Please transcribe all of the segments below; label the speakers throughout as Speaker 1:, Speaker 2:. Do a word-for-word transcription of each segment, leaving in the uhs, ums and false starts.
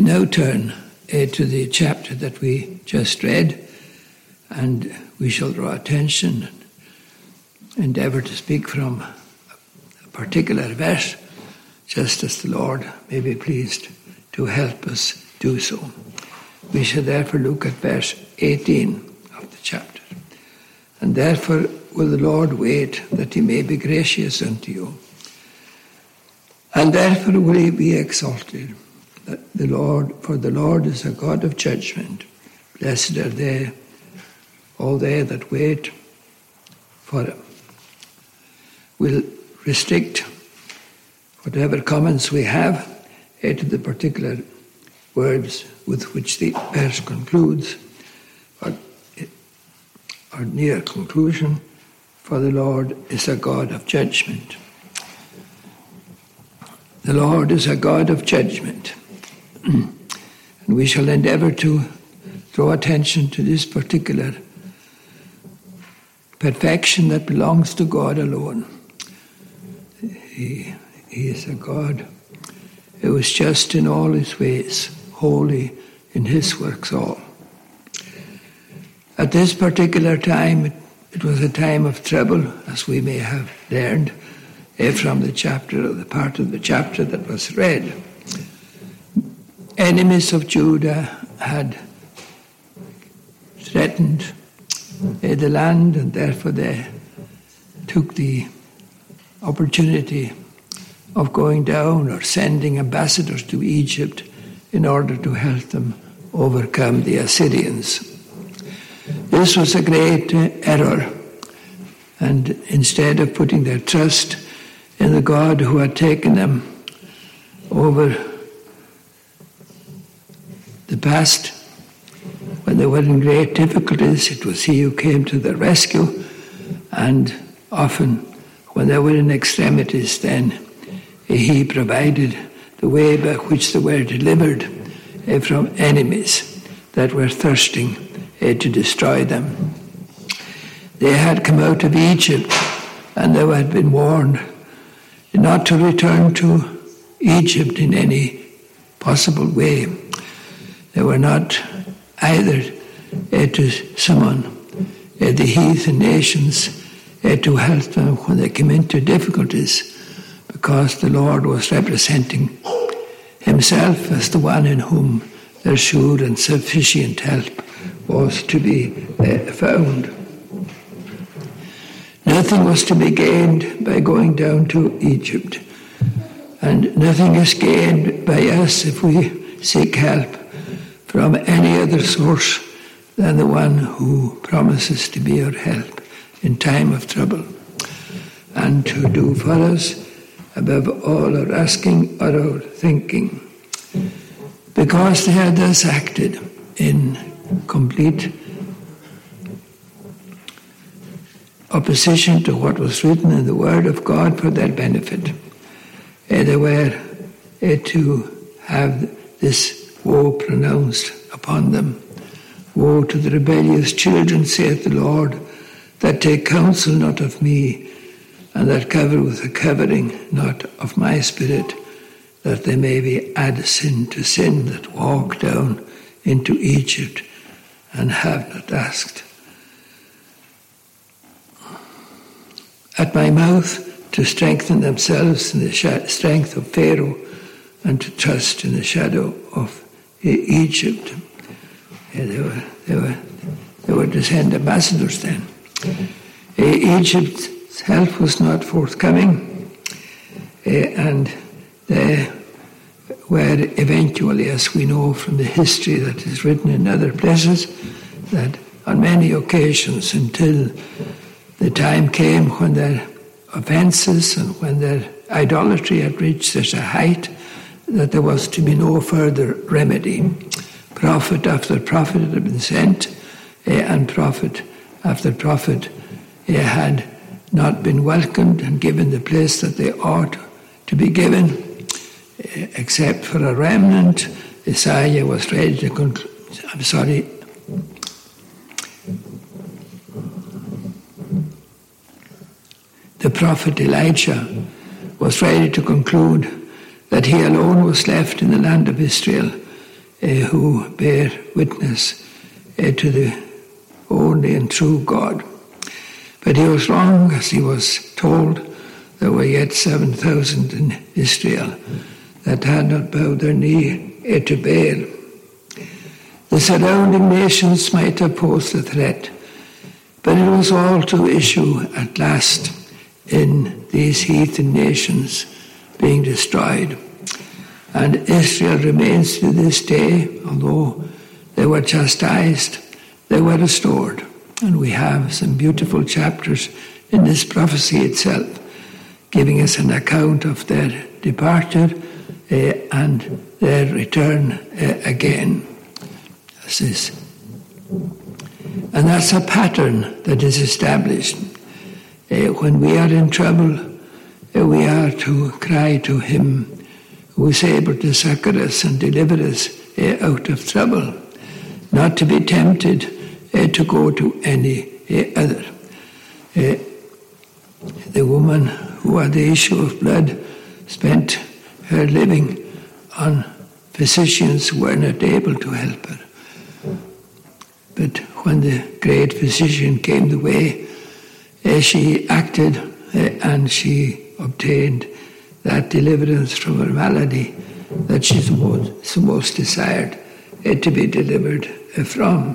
Speaker 1: now turn uh, to the chapter that we just read, and we shall draw attention and endeavour to speak from a particular verse, just as the Lord may be pleased to help us do so. We shall therefore look at verse eighteen of the chapter. And therefore will the Lord wait, that he may be gracious unto you. And therefore will he be exalted, that the Lord, for the Lord is a God of judgment. Blessed are they, all they that wait for him. We'll restrict whatever comments we have to the particular words with which the verse concludes, or, or near conclusion, for the Lord is a God of judgment. The Lord is a God of judgment. And we shall endeavour to draw attention to this particular perfection that belongs to God alone. He, he is a God who is just in all his ways, holy in his works all. At this particular time, it, it was a time of trouble, as we may have learned eh, from the chapter, or the part of the chapter that was read. Enemies of Judah had threatened eh, the land, and therefore they took the opportunity of going down or sending ambassadors to Egypt in order to help them overcome the Assyrians. This was a great uh, error, and instead of putting their trust in the God who had taken them over the past, when they were in great difficulties, it was he who came to their rescue, and often when they were in extremities, then he provided the way by which they were delivered uh, from enemies that were thirsting uh, to destroy them. They had come out of Egypt, and they had been warned not to return to Egypt in any possible way. They were not either uh, to summon uh, the heathen nations uh, to help them when they came into difficulties, because the Lord was representing himself as the one in whom their sure and sufficient help was to be uh, found. Nothing was to be gained by going down to Egypt, and nothing is gained by us if we seek help from any other source than the one who promises to be our help in time of trouble, and to do for us above all our asking or our thinking. Because they had thus acted in complete opposition to what was written in the Word of God for their benefit, uh, they were uh, to have this woe pronounced upon them. Woe to the rebellious children, saith the Lord, that take counsel not of me, and that cover with a covering not of my spirit, that they may be add sin to sin, that walk down into Egypt and have not asked. At my mouth to strengthen themselves in the strength of Pharaoh, and to trust in the shadow of Egypt. Yeah, they were, they were, they were to send ambassadors then. Egypt help was not forthcoming, uh, and they were eventually, as we know from the history that is written in other places, that on many occasions, until the time came when their offences and when their idolatry had reached such a height that there was to be no further remedy. Prophet after prophet had been sent, uh, and prophet after prophet uh, had not been welcomed and given the place that they ought to be given, except for a remnant. Isaiah was ready to conclude. I'm sorry. The prophet Elijah was ready to conclude that he alone was left in the land of Israel, uh, who bear witness uh, to the only and true God. But he was wrong, as he was told there were yet seven thousand in Israel that had not bowed their knee uh, to Baal. The surrounding nations might have posed a threat, but it was all to issue at last in these heathen nations being destroyed. And Israel remains to this day, although they were chastised, they were restored. And we have some beautiful chapters in this prophecy itself, giving us an account of their departure uh, and their return uh, again. This is, and that's a pattern that is established. Uh, when we are in trouble, uh, we are to cry to him who is able to succor us and deliver us uh, out of trouble, not to be tempted uh, to go to any uh, other. Uh, the woman who had the issue of blood spent her living on physicians who were not able to help her. But when the great physician came the way, uh, she acted uh, and she obtained that deliverance from her malady that she most, most desired uh, to be delivered uh, from.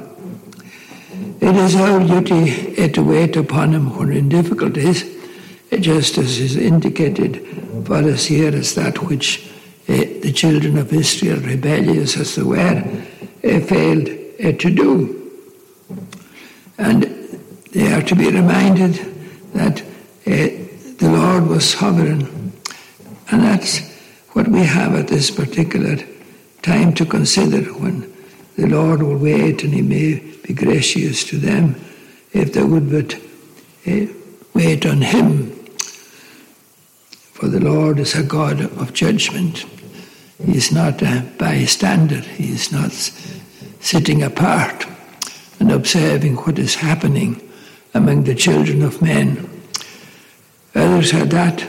Speaker 1: It is our duty uh, to wait upon him when in difficulties, uh, just as is indicated for us here as that which uh, the children of Israel, rebellious as they were, uh, failed uh, to do. And they are to be reminded that uh, the Lord was sovereign. And that's what we have at this particular time to consider, when the Lord will wait and he may be gracious to them if they would but uh, wait on him. For the Lord is a God of judgment. He is not a bystander. He is not sitting apart and observing what is happening among the children of men. Others had that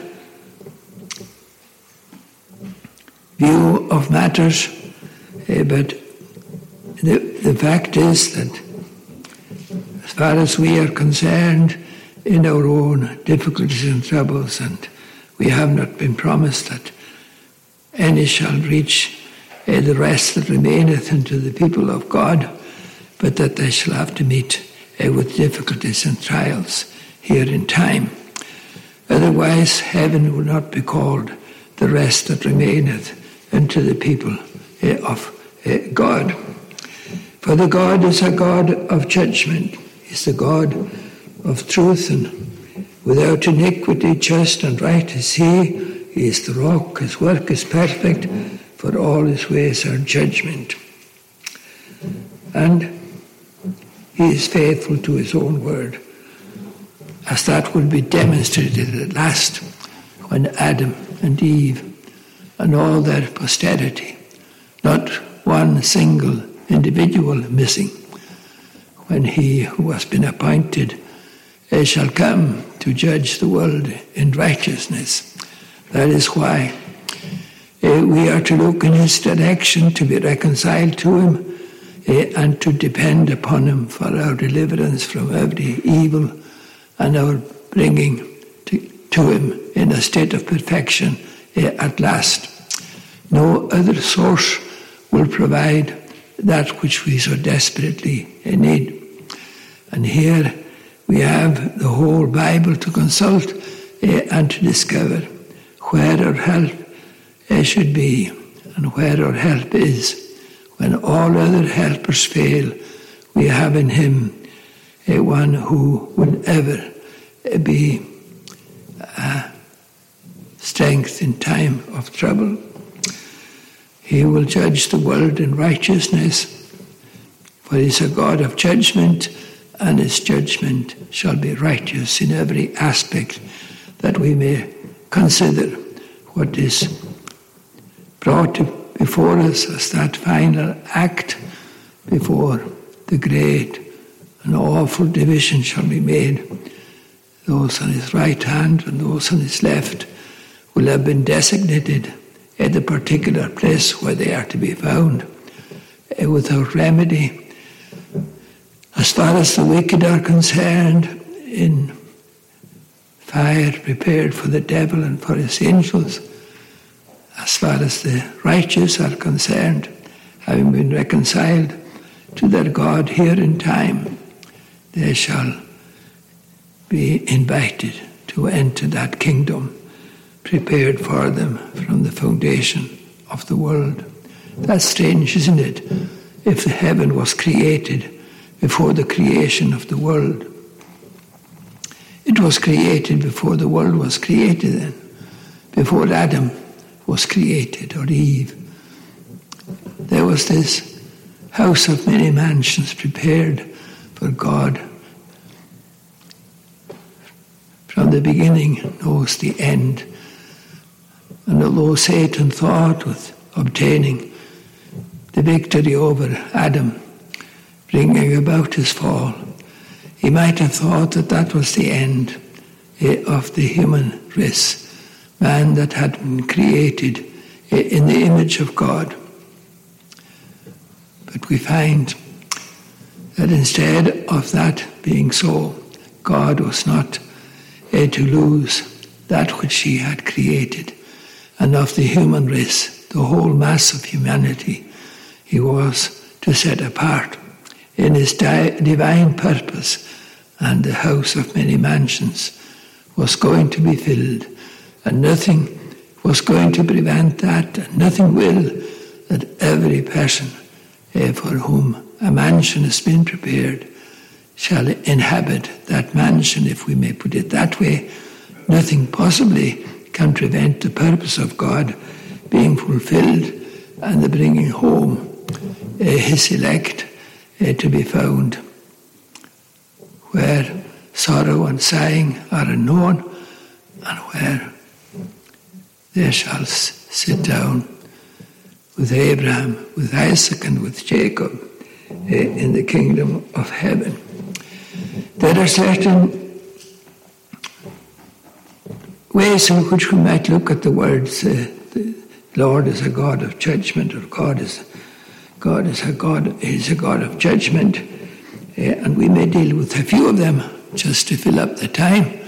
Speaker 1: view of matters, uh, but the, the fact is that as far as we are concerned in our own difficulties and troubles, and we have not been promised that any shall reach uh, the rest that remaineth unto the people of God, but that they shall have to meet uh, with difficulties and trials here in time. Otherwise, heaven will not be called the rest that remaineth unto the people uh, of uh, God. For the God is a God of judgment. He's the God of truth, and without iniquity, just and right is he. He is the rock. His work is perfect, for all his ways are judgment. And he is faithful to his own word, as that will be demonstrated at last when Adam and Eve and all their posterity, not one single individual missing, when he who has been appointed uh, shall come to judge the world in righteousness. That is why uh, we are to look in his direction, to be reconciled to him, Uh, and to depend upon him for our deliverance from every evil and our bringing to, to him in a state of perfection uh, at last. No other source will provide that which we so desperately uh, need. And here we have the whole Bible to consult uh, and to discover where our help uh, should be and where our help is. When all other helpers fail, we have in him a one who will ever be a strength in time of trouble. He will judge the world in righteousness, for he is a God of judgment, and his judgment shall be righteous in every aspect, that we may consider what is brought to before us as that final act before the great and awful division shall be made. Those on his right hand and those on his left will have been designated at the particular place where they are to be found. uh, without remedy. As far as the wicked are concerned, in fire prepared for the devil and for his angels. As far as the righteous are concerned, having been reconciled to their God here in time, they shall be invited to enter that kingdom prepared for them from the foundation of the world. That's strange, isn't it? If the heaven was created before the creation of the world. It was created before the world was created then, before Adam was created, or Eve. There was this house of many mansions prepared for God. From the beginning knows the end. And although Satan thought with obtaining the victory over Adam, bringing about his fall, he might have thought that that was the end of the human race, man that had been created in the image of God. But we find that instead of that being so, God was not to lose that which he had created. And of the human race, the whole mass of humanity, he was to set apart in his di- divine purpose, and the house of many mansions was going to be filled, and nothing was going to prevent that, and nothing will, that every person eh, for whom a mansion has been prepared shall inhabit that mansion, if we may put it that way. Nothing possibly can prevent the purpose of God being fulfilled and the bringing home uh, his elect uh, to be found where sorrow and sighing are unknown, and where they shall s- sit down with Abraham, with Isaac, and with Jacob uh, in the kingdom of heaven. There are certain ways in which we might look at the words, uh, the Lord is a God of judgment, or God is God is a God is a God of judgment, uh, and we may deal with a few of them just to fill up the time.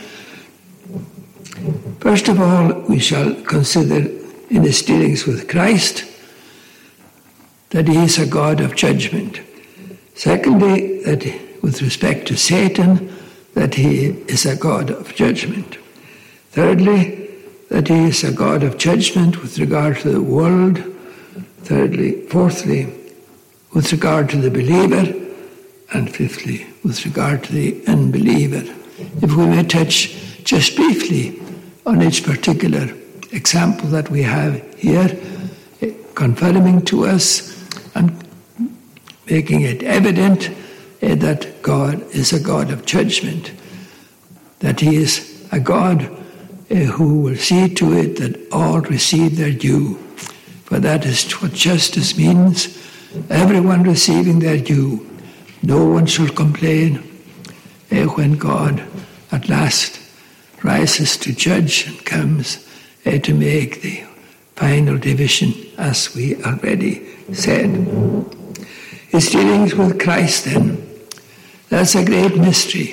Speaker 1: First of all, we shall consider in his dealings with Christ that he is a God of judgment. Secondly, that with respect to Satan, that he is a God of judgment. Thirdly, that he is a God of judgment with regard to the world. Thirdly, fourthly, with regard to the believer. And fifthly, with regard to the unbeliever. If we may touch just briefly on each particular example that we have here, confirming to us and making it evident uh, that God is a God of judgment, that he is a God uh, who will see to it that all receive their due. For that is what justice means, everyone receiving their due. No one shall complain uh, when God at last rises to judge and comes uh, to make the final division, as we already said. His dealings with Christ, then, that's a great mystery.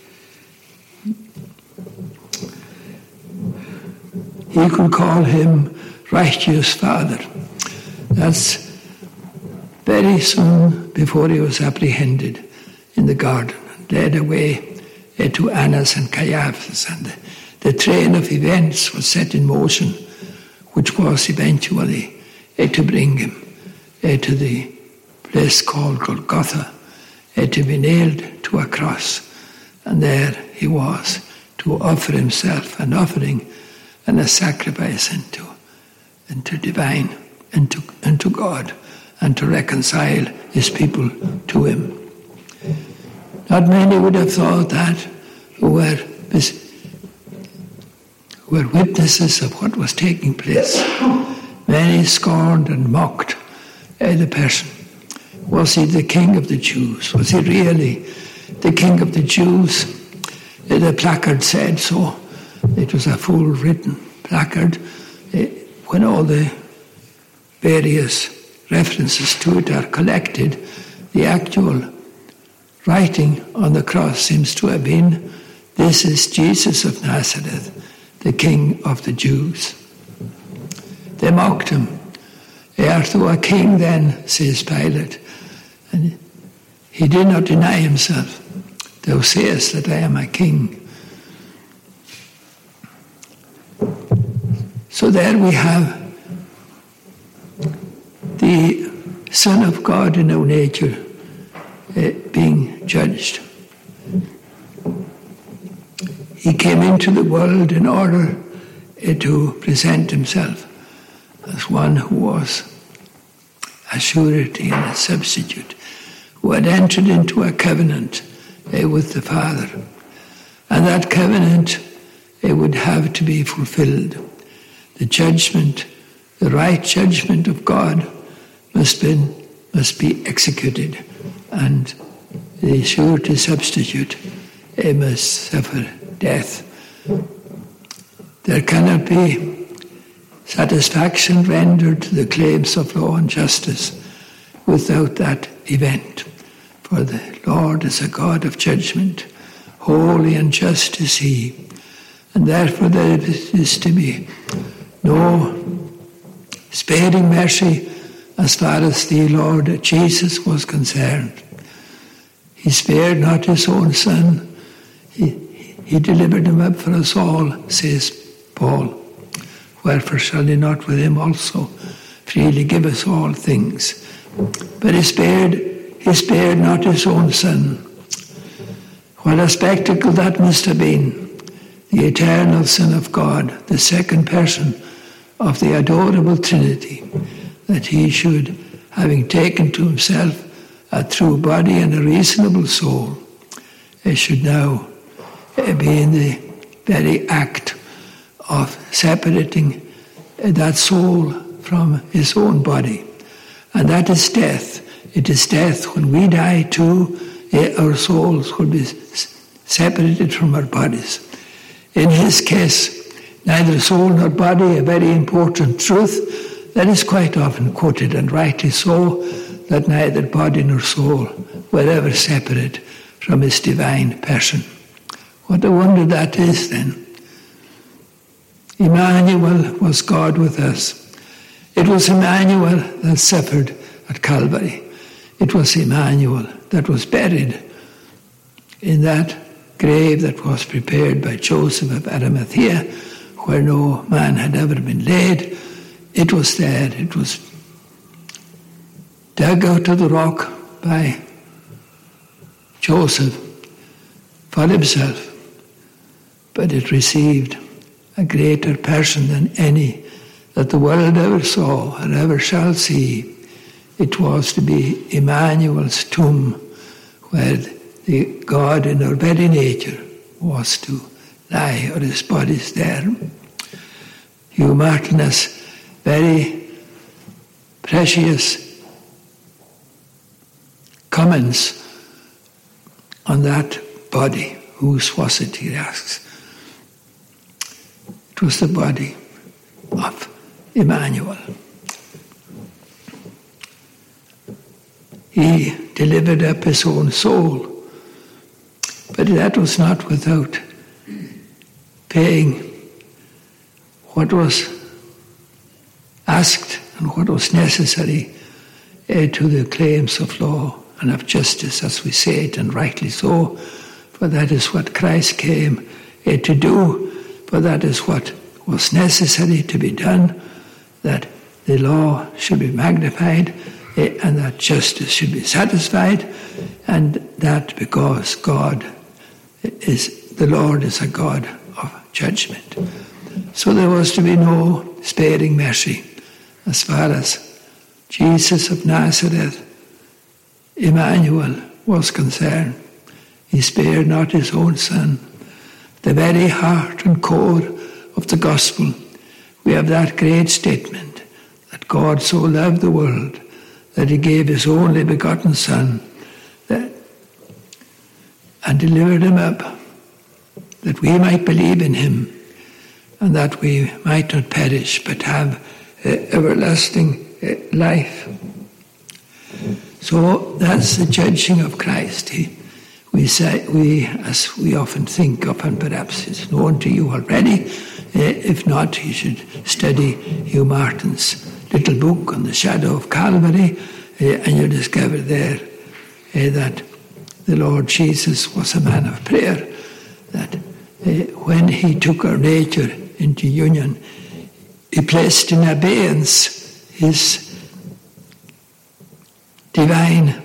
Speaker 1: He could call him righteous Father. That's very soon before he was apprehended in the garden and led away uh, to Annas and Caiaphas, and the, the train of events was set in motion, which was eventually uh, to bring him uh, to the place called Golgotha, uh, to be nailed to a cross. And there he was to offer himself an offering and a sacrifice unto, unto divine, unto, unto God, and to reconcile his people to him. Not many would have thought that, who were, who were witnesses of what was taking place. Many scorned and mocked uh, the person. Was he the king of the Jews? Was he really the king of the Jews? Uh, the placard said so. It was a full written placard uh, when all the various references to it are collected, the actual writing on the cross seems to have been, "This is Jesus of Nazareth, the King of the Jews." They mocked him. "Art thou a king then?" says Pilate. And he did not deny himself. "Thou sayest that I am a king." So there we have the Son of God in our nature uh, being judged. He came into the world in order uh, to present himself as one who was a surety and a substitute, who had entered into a covenant uh, with the Father. And that covenant uh, would have to be fulfilled. The judgment, the right judgment of God must be, must be executed, and the surety substitute uh, must suffer death. There cannot be satisfaction rendered to the claims of law and justice without that event. For the Lord is a God of judgment, holy and just is he, and therefore there is to be no sparing mercy as far as the Lord Jesus was concerned. He spared not his own Son, he, he delivered him up for us all, says Paul. Wherefore shall he not with him also freely give us all things? But he spared, he spared not his own Son. What a spectacle that must have been. The eternal Son of God, the second person of the adorable Trinity, that he should, having taken to himself a true body and a reasonable soul, he should now be in the very act of separating that soul from his own body. And that is death. It is death. When we die too, our souls will be separated from our bodies. In his case, neither soul nor body, a very important truth that is quite often quoted, and rightly so, that neither body nor soul were ever separate from his divine person. What a wonder that is then. Emmanuel was God with us. It was Emmanuel that suffered at Calvary. It was Emmanuel that was buried in that grave that was prepared by Joseph of Arimathea, where no man had ever been laid. It was there. It was dug out of the rock by Joseph for himself, but it received a greater person than any that the world ever saw or ever shall see. It was to be Emmanuel's tomb, where the God in our very nature was to lie, or his body's there. Hugh Martin has very precious comments on that body. Whose was it, he asks. It was the body of Emmanuel. He delivered up his own soul, but that was not without paying what was asked and what was necessary uh, to the claims of law and of justice, as we say it, and rightly so, for that is what Christ came uh, to do, for that is what was necessary to be done, that the law should be magnified uh, and that justice should be satisfied, and that because God is, the Lord is a God of judgment. So there was to be no sparing mercy as far as Jesus of Nazareth, Emmanuel, was concerned. He spared not his own Son. The very heart and core of the gospel, we have that great statement that God so loved the world that he gave his only begotten Son, that, and delivered him up, that we might believe in him, and that we might not perish but have uh, everlasting uh, life. So that's the judging of Christ. He, we say, we, as we often think of, and perhaps it's known to you already, uh, if not, you should study Hugh Martin's little book on the shadow of Calvary, uh, and you'll discover there uh, that the Lord Jesus was a man of prayer, that uh, when He took our nature into union, He placed in abeyance His divine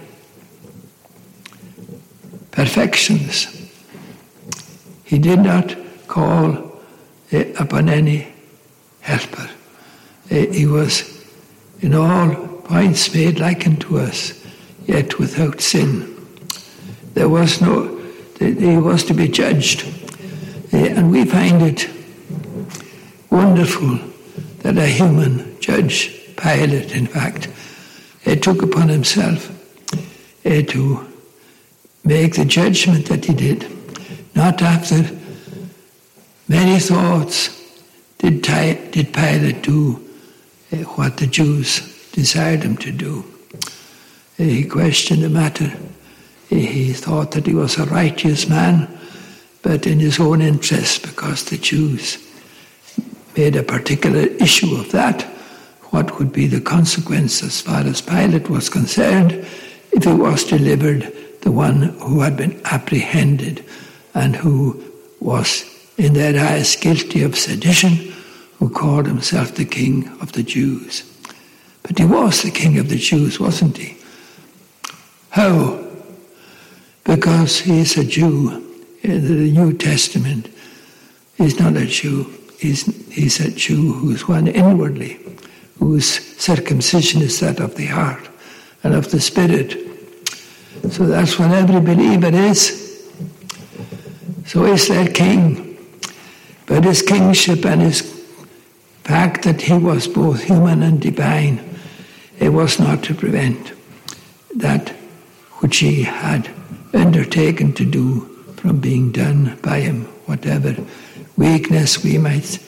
Speaker 1: perfections. He did not call uh, upon any helper. Uh, he was in all points made like unto us, yet without sin. There was no, he was to be judged. Uh, and we find it wonderful that a human judge, Pilate in fact, uh, took upon himself uh, to make the judgment that he did. Not after many thoughts did, Ty, did Pilate do uh, what the Jews desired him to do. Uh, he questioned the matter. Uh, he thought that he was a righteous man, but in his own interest, because the Jews made a particular issue of that, what would be the consequence as far as Pilate was concerned if he was delivered the one who had been apprehended and who was in their eyes guilty of sedition, who called himself the King of the Jews. But he was the King of the Jews, wasn't he? How? Because he is a Jew. In the New Testament, he's not a Jew. He's, he's a Jew who's one inwardly, whose circumcision is that of the heart and of the spirit. So that's what every believer is. So he's their king. But his kingship and his fact that he was both human and divine, it was not to prevent that which he had undertaken to do from being done by him, whatever weakness we might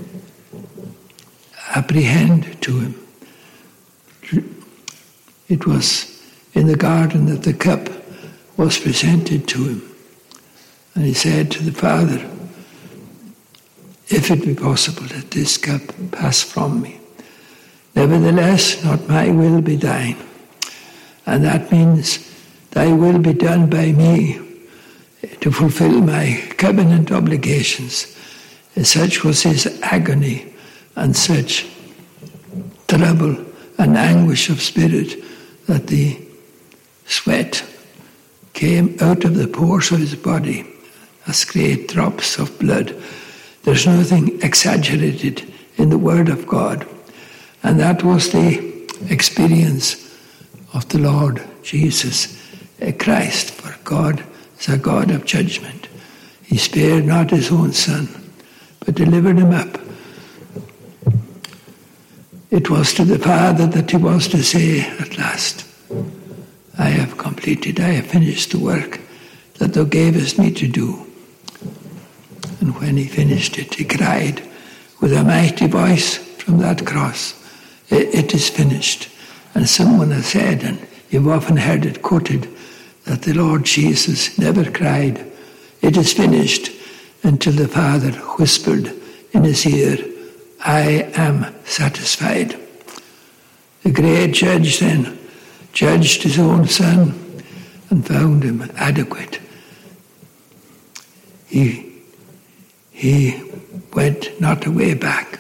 Speaker 1: apprehend to him. It was in the garden that the cup was presented to him. And he said to the Father, if it be possible that this cup pass from me, nevertheless, not my will be thine. And that means thy will be done by me to fulfill my covenant obligations. And such was his agony and such trouble and anguish of spirit that the sweat came out of the pores of his body as great drops of blood. There's nothing exaggerated in the Word of God. And that was the experience of the Lord Jesus Christ. For God is a God of judgment. He spared not his own Son, but delivered him up. It was to the Father that he was to say at last, I have completed, I have finished the work that thou gavest me to do. And when he finished it, he cried with a mighty voice from that cross, it is finished. And someone has said, and you've often heard it quoted, that the Lord Jesus never cried, it is finished, until the Father whispered in his ear, I am satisfied. The great judge then judged his own Son and found him adequate. He, he went not away back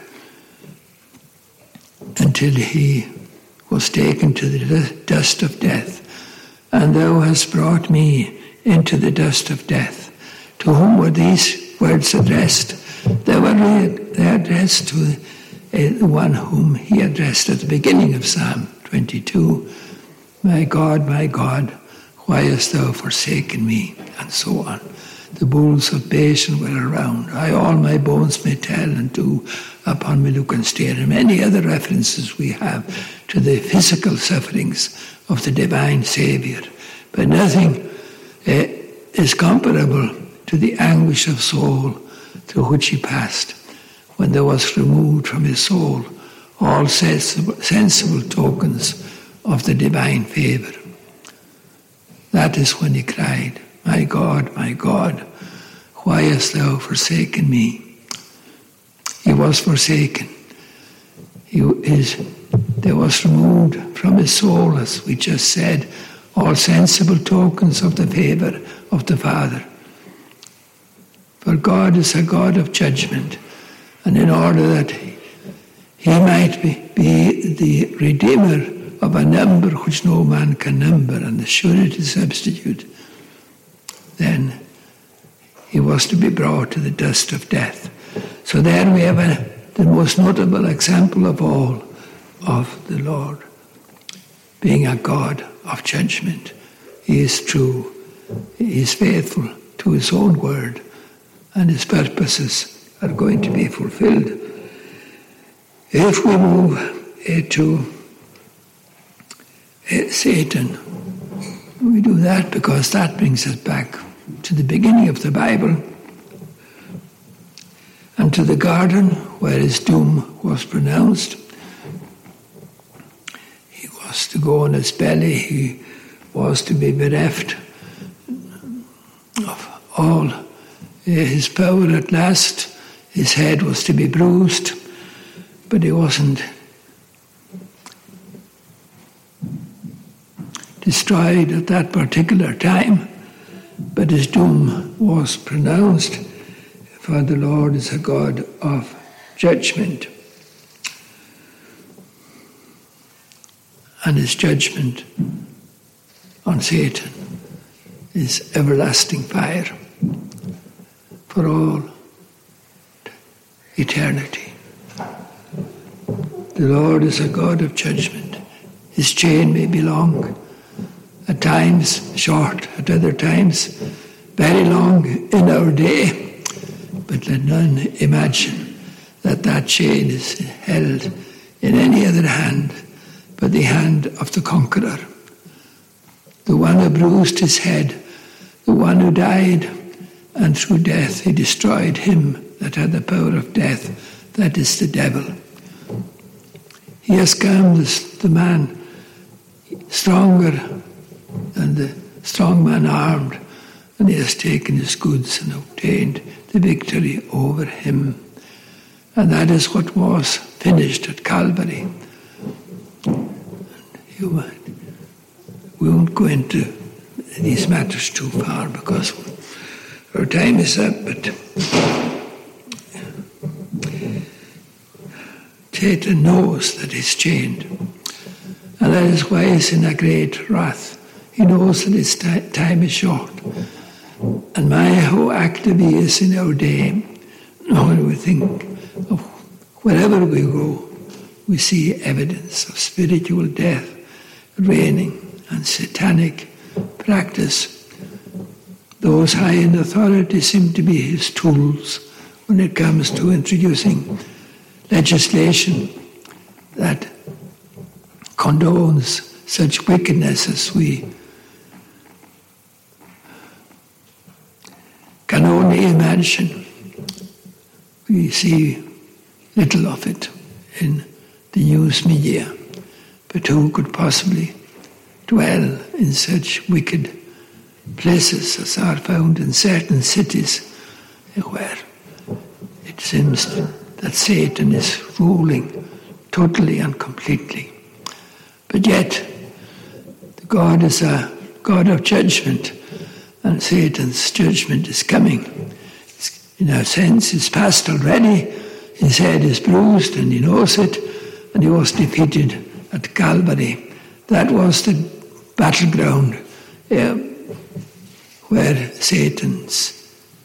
Speaker 1: until he was taken to the dust of death. And thou hast brought me into the dust of death. To whom were these words addressed? They were addressed to the one whom he addressed at the beginning of Psalm twenty-two. My God, my God, why hast thou forsaken me? And so on. The bulls of Bashan were around. I all my bones may tell, and do upon me look and stare. And many other references we have to the physical sufferings of the divine Saviour. But nothing uh, is comparable to the anguish of soul through which he passed when there was removed from his soul all sensible, sensible tokens of the divine favour. That is when he cried, "My God, my God, why hast thou forsaken me?" He was forsaken. He is, there was removed from his soul, as we just said, all sensible tokens of the favour of the Father. For God is a God of judgment, and in order that he might be, be the Redeemer of a number which no man can number, and the surety substitute, then he was to be brought to the dust of death. So there we have a, the most notable example of all of the Lord being a God of judgment. He is true. He is faithful to his own word, and his purposes are going to be fulfilled. If we move uh, to uh, Satan, we do that because that brings us back to the beginning of the Bible and to the garden where his doom was pronounced. He was to go on his belly. He was to be bereft of all his power at last. His head was to be bruised, but he wasn't destroyed at that particular time. But his doom was pronounced, for the Lord is a God of judgment. And his judgment on Satan is everlasting fire for all eternity. The Lord is a God of judgment. His chain may be long, at times short, at other times very long in our day, but let none imagine that that chain is held in any other hand but the hand of the conqueror, the one who bruised his head, the one who died, and through death he destroyed him that had the power of death, that is the devil. He has come, the man, stronger than the strong man armed, and he has taken his goods and obtained the victory over him. And that is what was finished at Calvary. You, we won't go into these matters too far because our time is up, but Satan knows that he's chained, and that is why he's in a great wrath. He knows that his t- time is short. And my, how active he is in our day. When we think of wherever we go, we see evidence of spiritual death reigning and satanic practice. Those high in authority seem to be his tools when it comes to introducing legislation that condones such wickedness as we can only imagine. We see little of it in the news media, but who could possibly dwell in such wicked places as are found in certain cities where it seems that Satan is ruling totally and completely. But yet, God is a God of judgment, and Satan's judgment is coming. In a sense, it's past already. His head is bruised, and he knows it, and he was defeated at Calvary. That was the battleground uh, where Satan's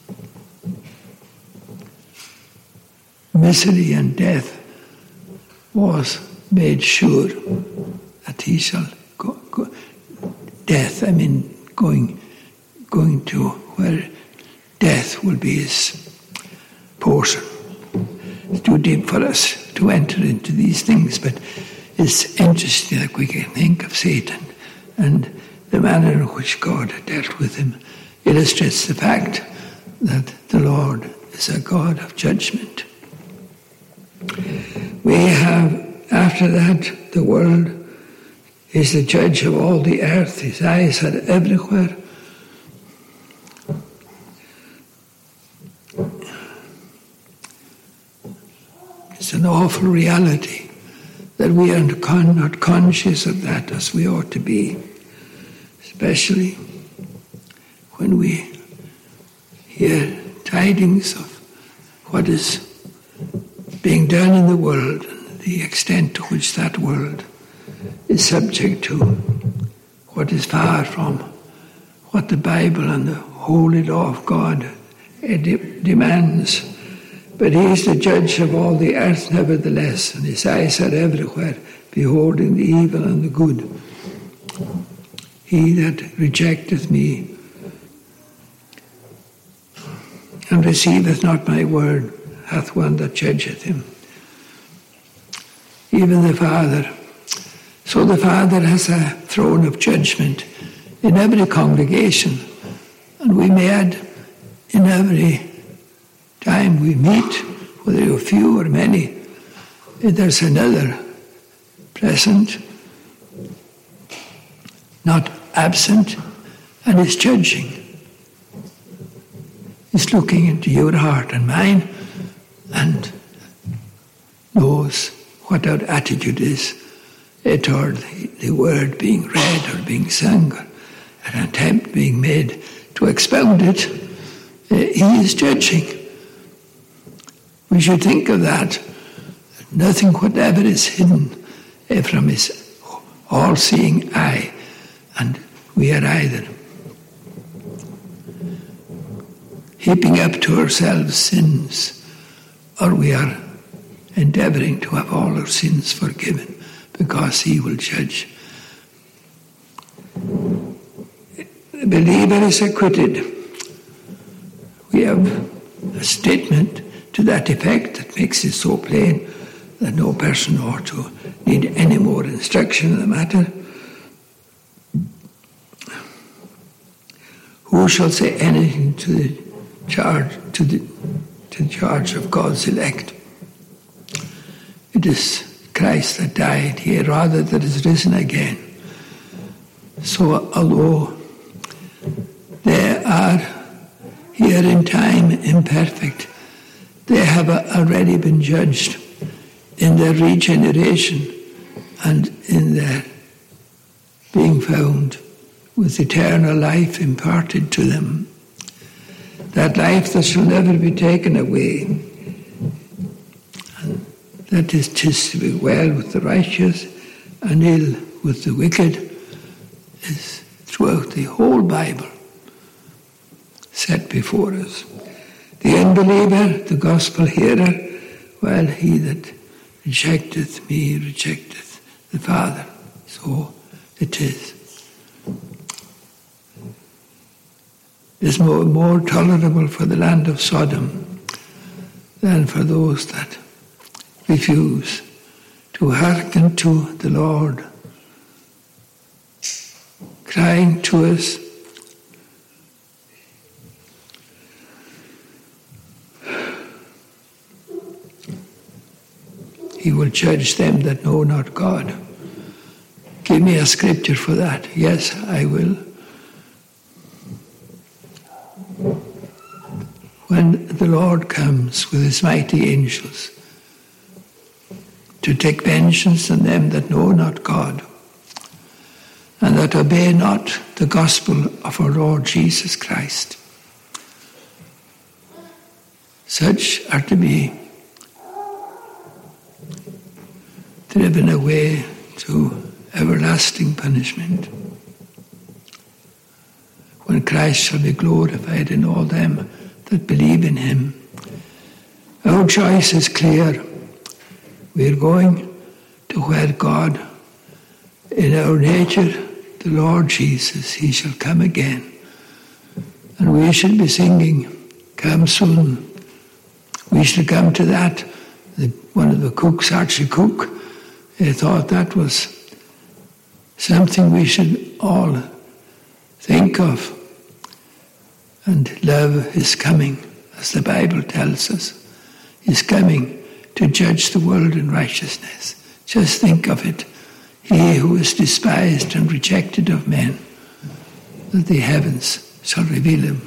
Speaker 1: misery and death was made sure that he shall go, go death, I mean going going to where death will be his portion. It's too deep for us to enter into these things, but it's interesting that we can think of Satan and the manner in which God had dealt with him illustrates the fact that the Lord is a God of judgment. We have, after that, the world He's the judge of all the earth. His eyes are everywhere. It's an awful reality that we are not conscious of that as we ought to be, especially when we hear tidings of what is being done in the world and the extent to which that world is subject to what is far from what the Bible and the holy law of God de- demands. But he is the judge of all the earth nevertheless, and his eyes are everywhere, beholding the evil and the good. He that rejecteth me and receiveth not my word hath one that judgeth him, even the Father. So the Father has a throne of judgment in every congregation, and we may add in every time we meet, whether you're few or many, there's another present, not absent, and is judging. He's looking into your heart and mine and knows what our attitude is toward the, the word being read or being sung, or an attempt being made to expound it. Uh, he is judging. We should think of that. Nothing whatever is hidden uh, from his all-seeing eye, and we are either heaping up to ourselves sins, or we are endeavouring to have all our sins forgiven, because he will judge. The believer is acquitted. We have a statement to that effect that makes it so plain that no person ought to need any more instruction in the matter. Who shall say anything to the charge to the, to the charge of God's elect? It is Christ that died, yea, rather that is risen again. So although they are here in time imperfect, they have already been judged in their regeneration and in their being found with eternal life imparted to them. That life that shall never be taken away. And that is, 'tis to be well with the righteous and ill with the wicked, is throughout the whole Bible set before us. The unbeliever, the gospel hearer, well, he that rejecteth me rejecteth the Father. So it is. It is more, more tolerable for the land of Sodom than for those that refuse to hearken to the Lord, crying to us, He will judge them that know not God. Give me a scripture for that. Yes, I will. When the Lord comes with his mighty angels to take vengeance on them that know not God and that obey not the gospel of our Lord Jesus Christ, such are to be driven away to everlasting punishment, when Christ shall be glorified in all them that believe in him. Our choice is clear. We are going to where God, in our nature, the Lord Jesus, he shall come again. And we should be singing, come soon. We shall come to that. The, one of the cooks, Archie Cook, he thought that was something we should all think of and love his coming, as the Bible tells us. He's coming to judge the world in righteousness. Just think of it. he who is despised and rejected of men, that the heavens shall reveal him.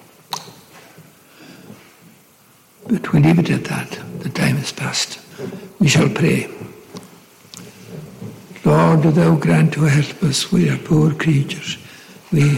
Speaker 1: But we leave it at that. The time is past. We shall pray. Lord, do thou grant to help us. We are poor creatures. We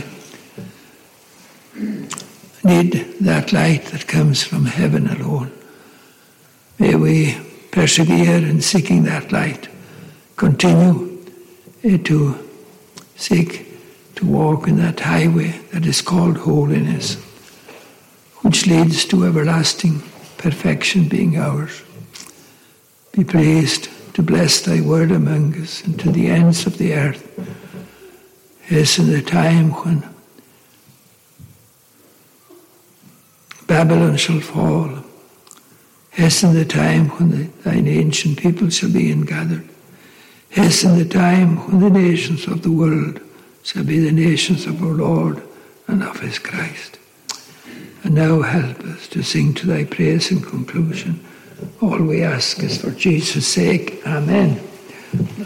Speaker 1: need that light that comes from heaven alone. May we persevere in seeking that light. Continue to seek to walk in that highway that is called holiness, which leads to everlasting perfection being ours. Be pleased to bless thy word among us and to the ends of the earth. Hasten the time when Babylon shall fall. Hasten the time when the, thine ancient people shall be ingathered. Hasten the time when the nations of the world shall be the nations of our Lord and of his Christ. And now help us to sing to thy praise in conclusion. All we ask is for Jesus' sake. Amen.